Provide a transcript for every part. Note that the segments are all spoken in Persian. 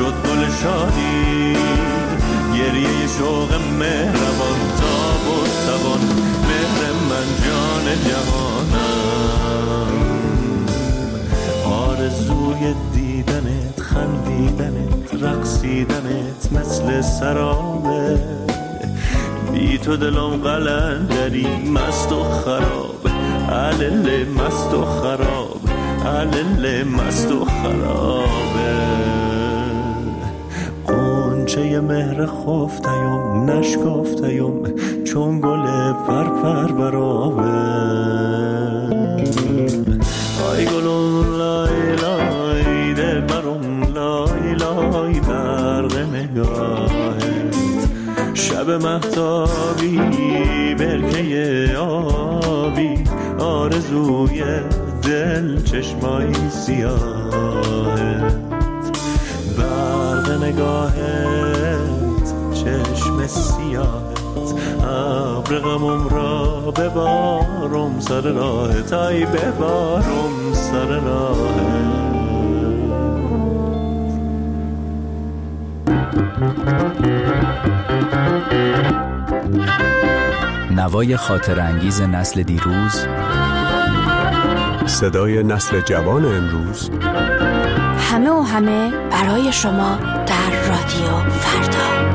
شد گل شادی، گریه شوق مهربان تاب و توان، مهر من جان جهانم. آرزوی دیدنت، خندیدنت، رقصیدنت مثل سرابه، بی تو دلم قلندری مست و خراب، علل مست و خراب، علل مست و خرابه. قنچه مهر خفتیم نشکفتیم چون گل پرپر برابه. آی گلون لای لای دل برم لای لای برق نگاهت، شب مهتابی برکه آبی، آرزوی دل چشمای سیاهت، برق نگاهت چشم سیاهت، ابر غمم را ببارم سر راهت، ای ببارم سر راهت. نوای خاطر انگیز نسل دیروز، صدای نسل جوان امروز، همه و همه برای شما در رادیو فردا.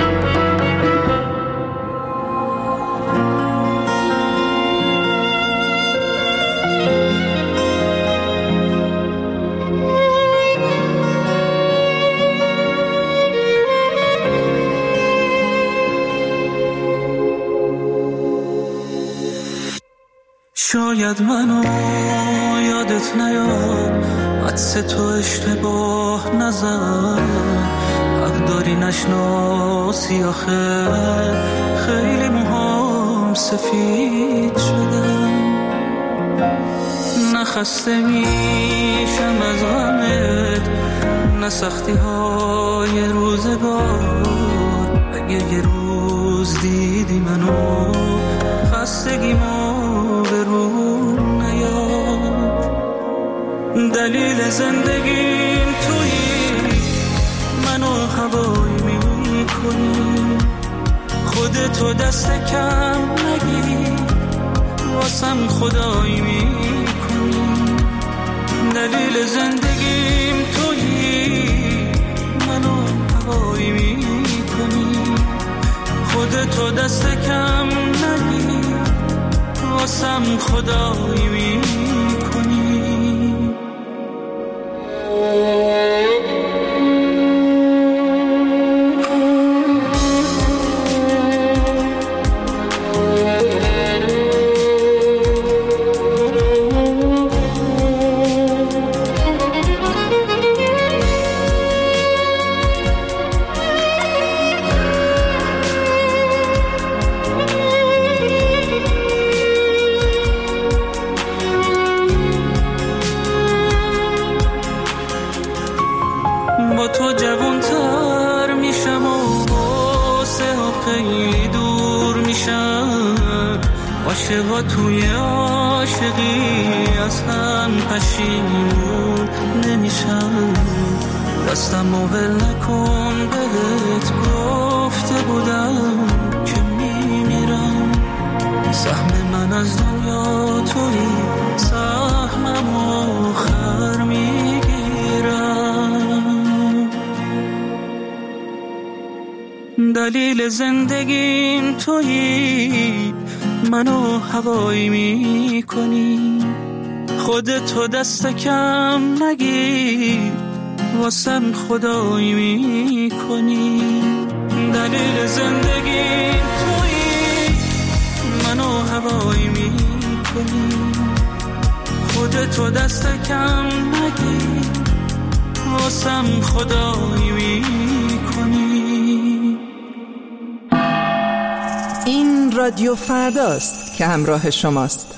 شاید منو یادت نیاد، عدس تو اشتباه نزن، حق داری نشناسی آخه خیلی موهام سفید شدن، نخسته میشم از غمت، نه سختی های روزگار، اگه یه روز دیدی منو خستگیمو به رو نیاد، دلیل زندگیم تویی، منو هوایی میکنی، خودتو دست کم نگی، واسم خدایی میکنی، دلیل زندگیم تویی، منو هوایی میکنی، خودتو دست کم نگی، واسم خدایی میکنی. با تو جوانتر میشم و واسه ها خیلی دور میشم، عاشقا توی عاشقی از هم پشیمون نمیشم، دستمو ول نکن بهت گفته بودم که میمیرم، سهم من از دنیا توی سهمم آخر میگیرم، دلیل زندگیم تویی، منو هوایی میکنی، خودتو دست کم نگیر، واسم خدایی میکنی، دلیل زندگیم تویی، منو هوایی میکنی، خودتو دست کم نگیر، واسم خدایی میکنی. این رادیو فرداست که همراه شماست.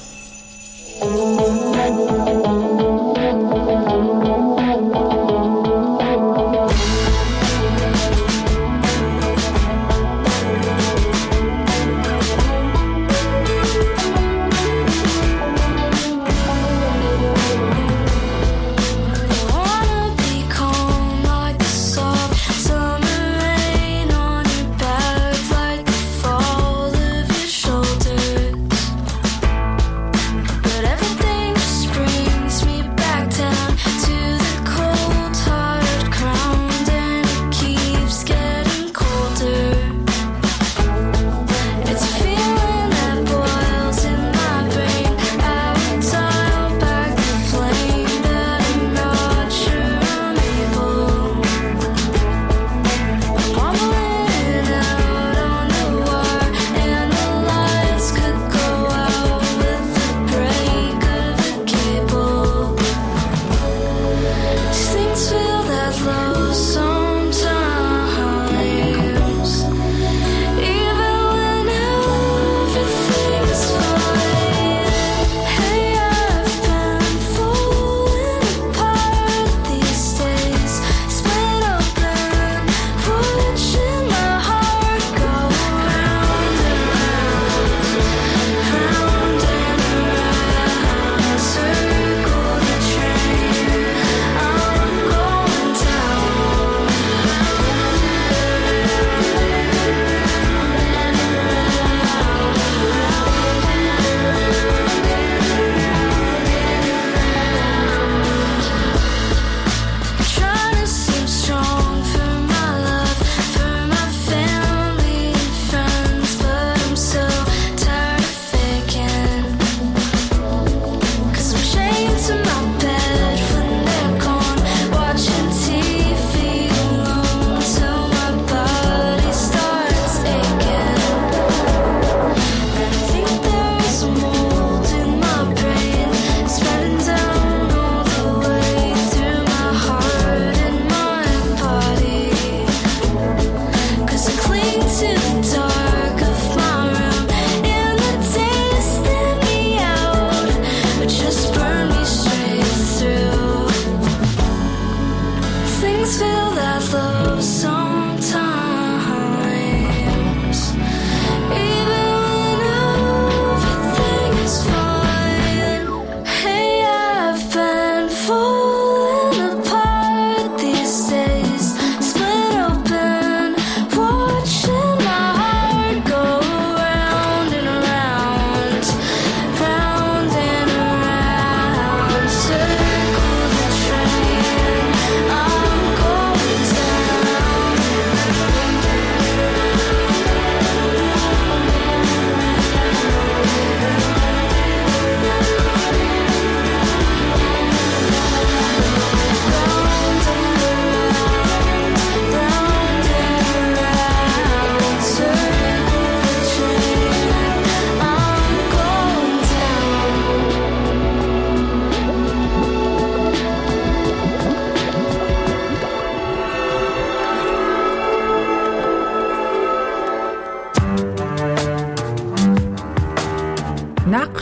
Wanna be calm like the sun.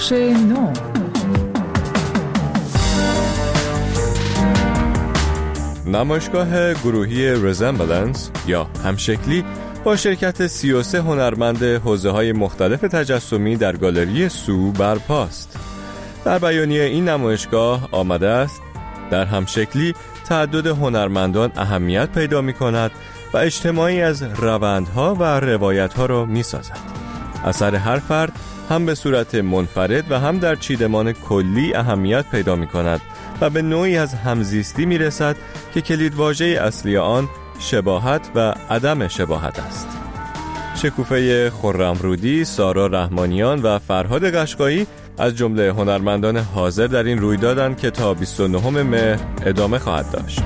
بخش 9. نمایشگاه گروهی رزمبلنس یا همشکلی با شرکت 33 هنرمند حوزه‌های مختلف تجسمی در گالری سو برپاست. در بیانیه این نمایشگاه آمده است در همشکلی تعدد هنرمندان اهمیت پیدا می‌کند و اجتماعی از روندها و روایت‌ها را می‌سازد. اثر هر فرد هم به صورت منفرد و هم در چیدمان کلی اهمیت پیدا می‌کند و به نوعی از همزیستی می‌رسد که کلیدواژه اصلی آن شباهت و عدم شباهت است. شکوفه خرمرودی، سارا رحمانیان و فرهاد قشقایی از جمله هنرمندان حاضر در این رویدادند که تا 29 مهر ادامه خواهد داشت.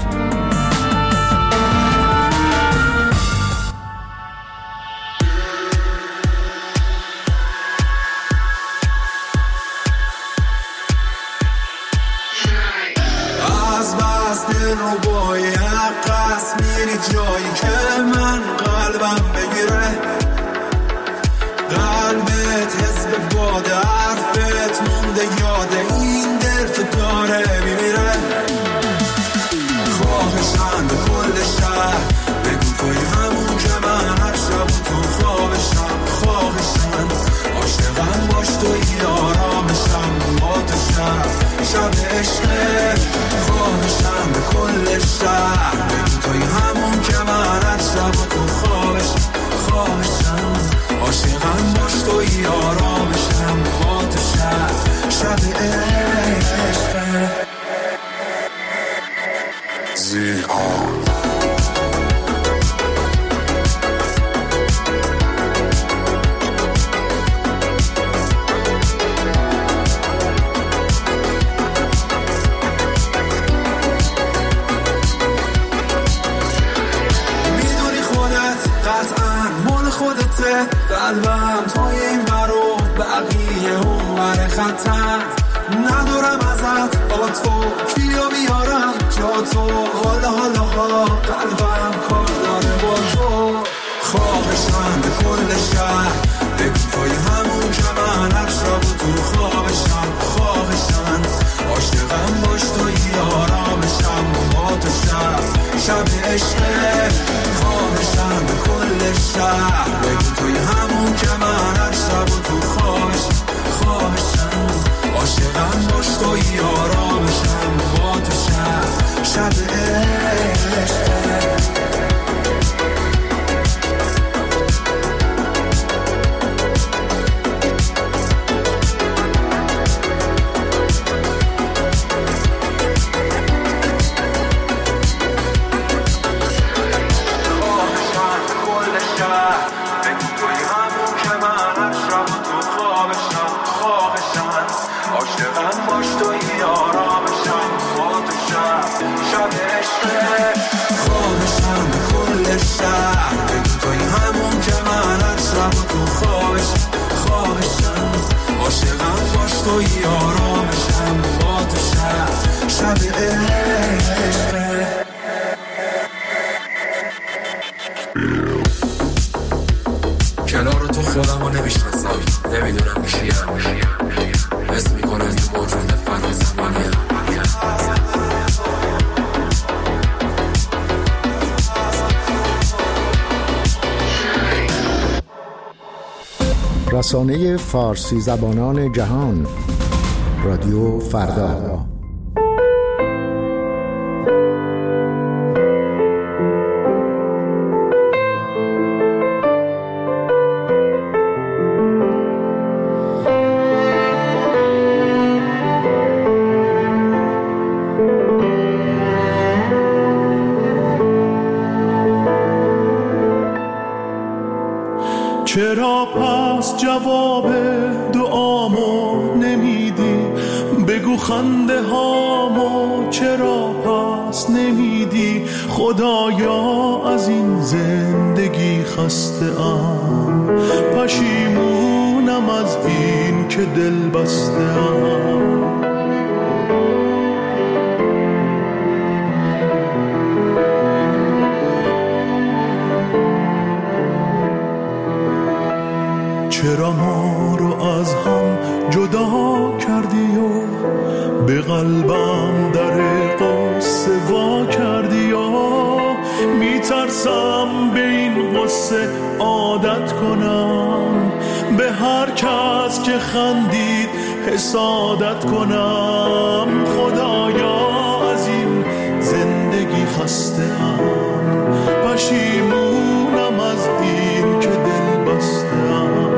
از بس دل رو باید قصد میری جایی که من قلبم بگیره، قلبت حس به باد حرفت مونده یاد این دل که داره میمیره. خواهشم به کل شهر بگو توی همون که من هر شب تو خوابشم. خواهشم عاشقم باش توی آرامشم با تو شب عشقه. خواهشم به کل شهر بگو توی همون که من هر شب تو خوابشم. خواهشم عاشقم باش توی آرامشم با تو شب عشقه. زیرها قلبم توی این برو بقیه اون ور خطر. ندارم ازت با تو کیو بیارم جا تو. حالا قلبم کار داره با تو. خواهشم به کل شهر بگو توی همون که من هر شب تو خوابشم. خواهشم عاشقم باش توی آرامشم با تو شب عشقه. خواهشم به کل شهر بگو توی همون که من هر شب تو خوابشم. خواهشم عاشقم باش توی آرامشم با تو شب عشقه. توی آرامشم با تو شب عشقه. کنار تو خودم رو نمیشناسم، نمیدونم کیم. حس میکنم که موجود فنا زمانیم. رسانه فارسی زبانان جهان رادیو فردا. چرا پس جواب دعامو نمیدی؟ بگو خنده هامو چرا پس نمیدی؟ خدایا از این زندگی خسته ام، پشیمونم از این که دل بسته ام. چرا ما رو از هم جدا قصه عادت کنم، به هر کس که خندید حسادت کنم. خدایا از این زندگی خسته‌ام، پشیمونم از این که دل بسته‌ام.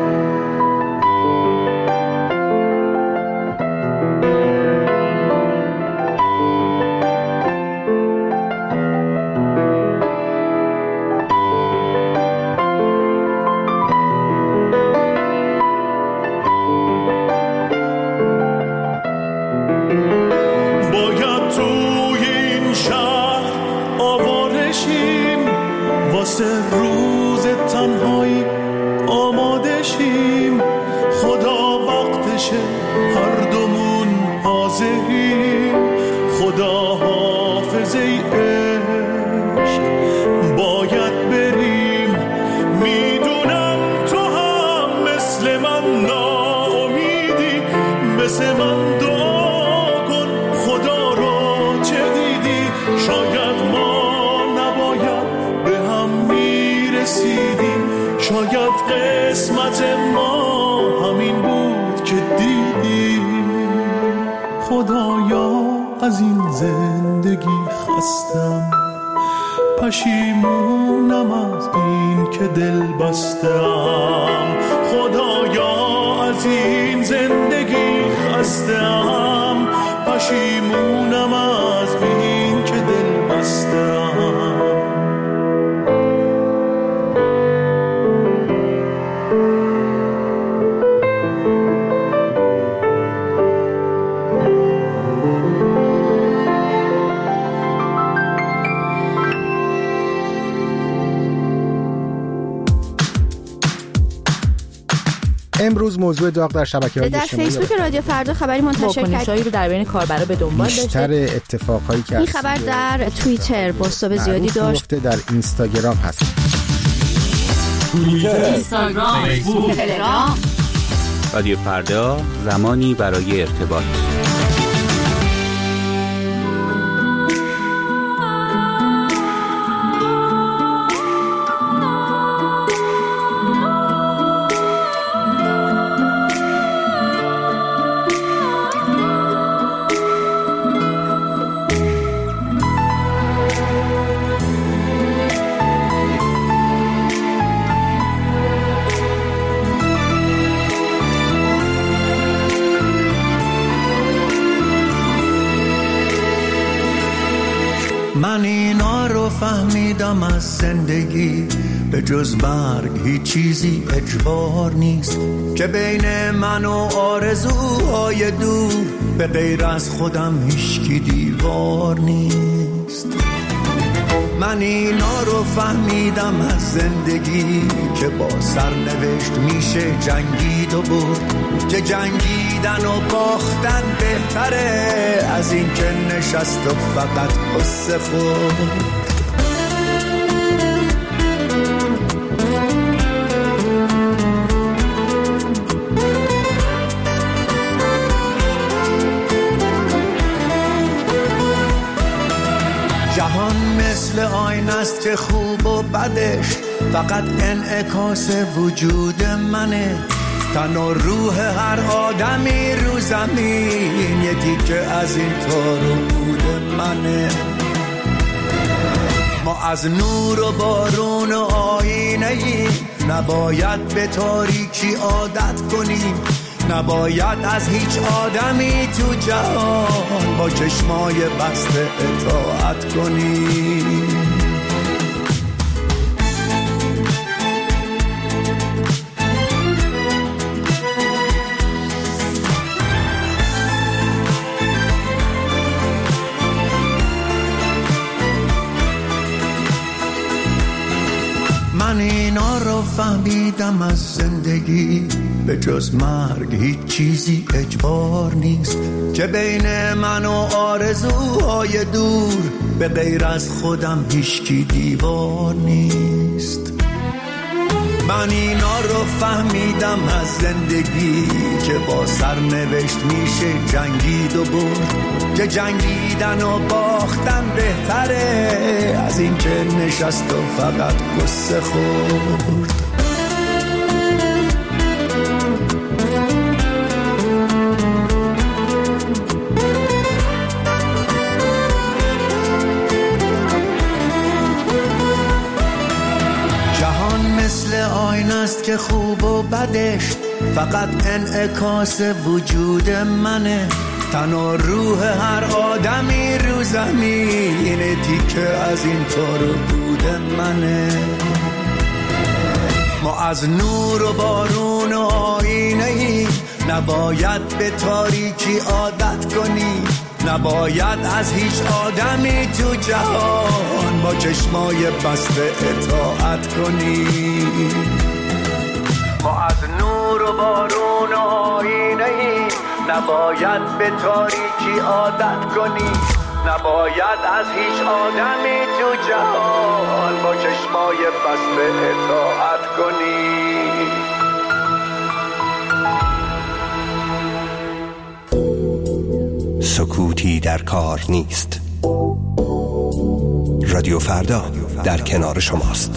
روز تنهایی آماده شیم، خدا وقتشه هر دومون حاضریم. خدا حافظ ای عشق باید بریم، میدونم تو هم مثل من ناامیدی، مثل من دعا کن خدا رو چه دیدی. شاید ما رسیدیم، شاید قسمت ما همین بود که دیدیم. خدایا از این زندگی خستم، پشیمونم از این که دل بستم. خدایا از این زندگی خستم، پشیمونم از این که دل بستم. امروز موضوع داغ در شبکه‌های اجتماعی در فیسبوک رادیو فردا خبری منتشر کرد رو در بین کاربرا به دنبال داشته. بیشتر اتفاقایی که این خبر در توییتر بازتاب زیادی داشت، در اینستاگرام هست، اینستاگرام، فیسبوک، تلگرام. رادیو فردا، زمانی برای ارتباط. من اینا رو فهمیدم از زندگی، به جز مرگ هیچ چیزی اجبار نیست، که بین من و آرزوهای دور به غیر از خودم هیچکی دیوار نیست. من اینا رو فهمیدم از زندگی، که با سرنوشت میشه جنگید و برد، که جنگیدن و باختن بهتره از این که نشست و فقط قصه خورد. جهان مثل آینه است که خوب و بدش فقط انعکاس وجود منه، تن و روح هر آدمی رو زمین یکی که از این تار و بود منه. ما از نور و بارون و آینه ایم، نباید به تاریکی عادت کنیم، نباید از هیچ آدمی تو جهان با چشمای بسته اطاعت کنیم. من اینا رو فهمیدم از زندگی، به جز مرگ هیچ چیزی اجبار نیست، که بین من و آرزوهای دور به غیر از خودم هیچکی دیوار نیست. من اینا رو فهمیدم از زندگی که با سرنوشت میشه جنگید و برد، که جنگیدن و باختن بهتره از این که نشست و فقط قصه خورد. است که خوب و بدش فقط انعکاس وجود منه، تن و روح هر آدمی رو زمین تیکه از این طور بود منه. ما از نور و بارون و آینه ای، نباید به تاریکی عادت کنی، نباید از هیچ آدمی تو جهان با چشمای بسته اطاعت کنی. ما از نور و بارون و آینه ای، نباید به تاریکی عادت کنی، نباید از هیچ آدمی تو جهان با چشمای بسته اطاعت کنی. سکوتی در کار نیست. رادیو فردا در کنار شماست.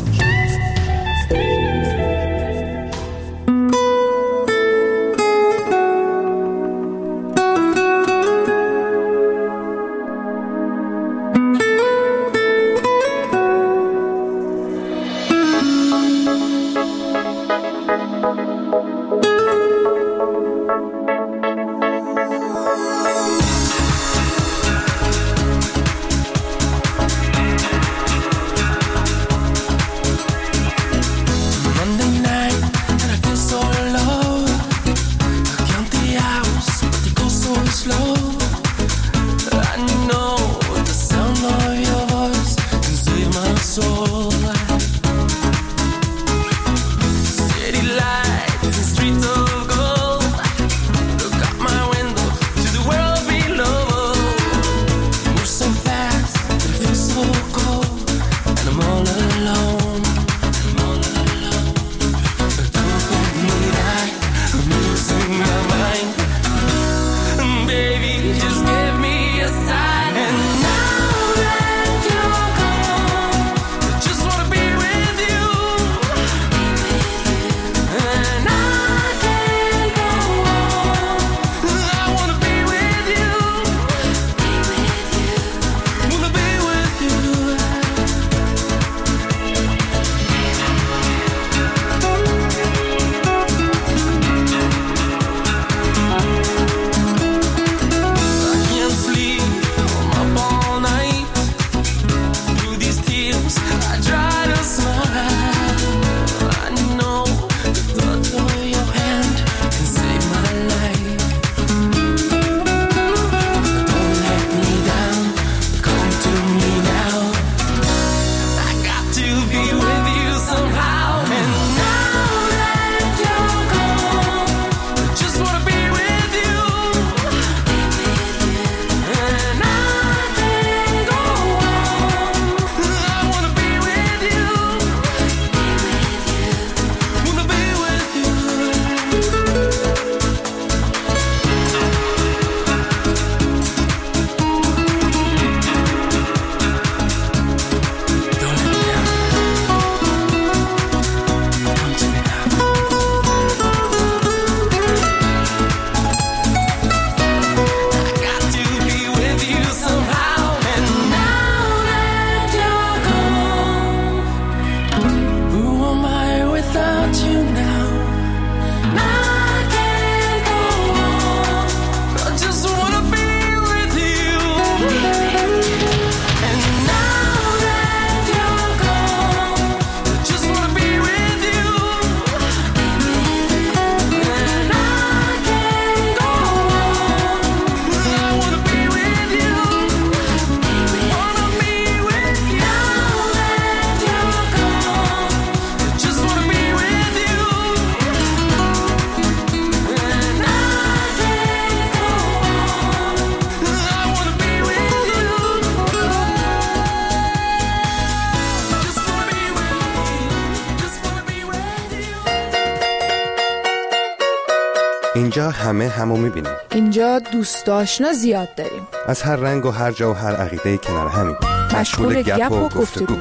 اینجا همو میبینیم. اینجا دوست آشنا زیاد داریم. از هر رنگ و هر جا و هر عقیده کنار همین. مشغول گپ و گفتگو.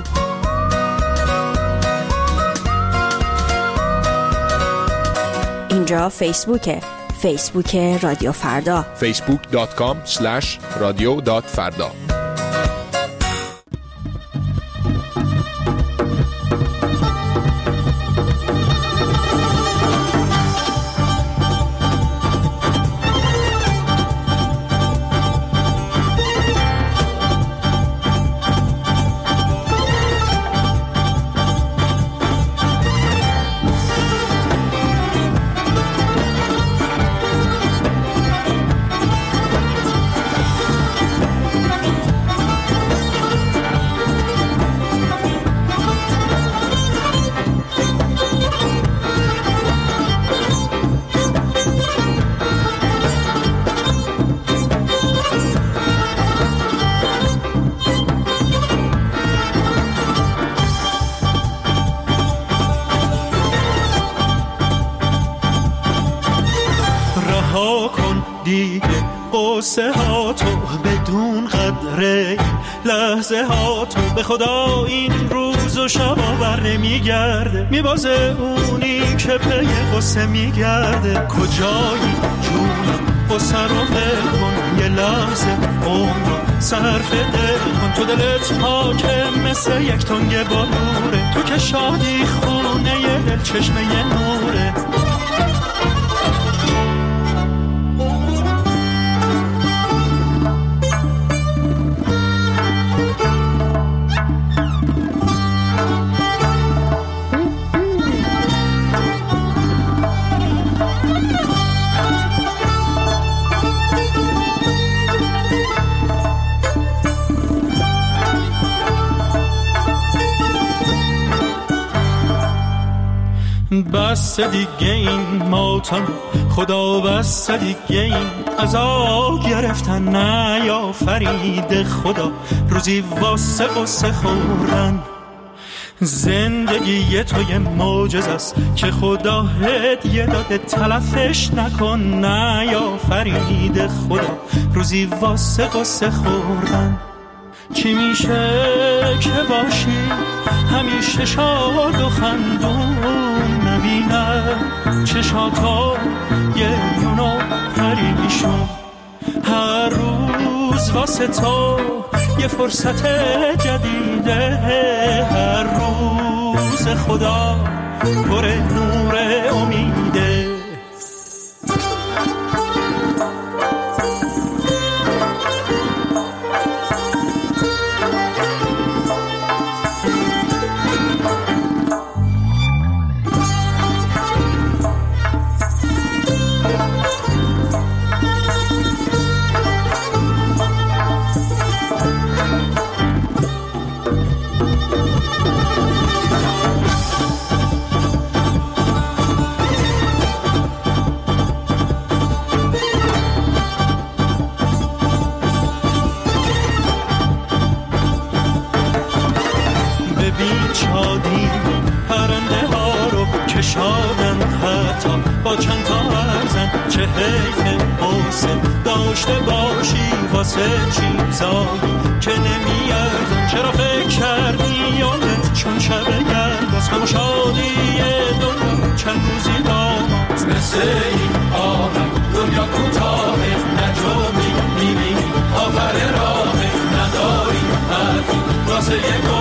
اینجا فیسبوک رادیو فردا. facebook.com/radio.farda. قصه ها تو بدون قدره، لحظه ها تو به خدا این روز و شبا بر نمیگرده، میبازه اونی که پی قصه میگرده. کجایی جون قصه رو ول کن، یه لحظه عمر صرف دل کن. تو دلت پاکه مثل یک تنگ بلوره، تو که شادی خونه یه دل چشمه یه نوره. بس دیگه این ماتم خدا، بس دیگه این عذاب گرفتن نیافرید خدا، روزی واسه قصه خوردن. زندگی تو یه معجزه است که خدا هدیه داده، تلفش نکن نیافرید خدا، روزی واسه قصه خوردن. چی میشه که باشی همیشه شاد و خندون، نبینم چشاتا گریون و پریشون. هر روز واسه تو یه فرصت جدیده، هر روز خدا پر نور امیده. با چند تا ارزن چه حیف حسن داشته باشی واسه چیزایی که نمیارزن. چرا فکر کردی یادت چون شب گرد از غم و شادی دنیا چند روزی داماز. مثل این آهم دنیا کوتاهه، نجومی میبینی آخر راهه، نداری حرفی واسه یک